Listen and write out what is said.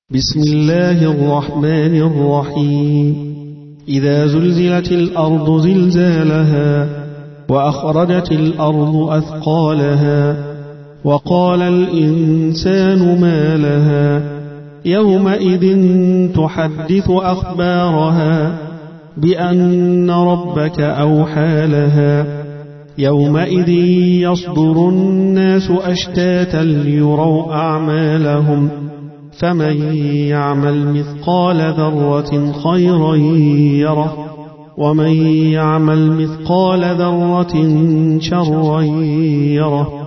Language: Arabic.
بسم الله الرحمن الرحيم. إذا زلزلت الأرض زلزالها وأخرجت الأرض أثقالها وقال الإنسان ما لها يومئذ تحدث أخبارها بأن ربك أوحى لها يومئذ يصدر الناس أشتاتا ليروا أعمالهم فمن يعمل مثقال ذرة خيرا يره ومن يعمل مثقال ذرة شرا يره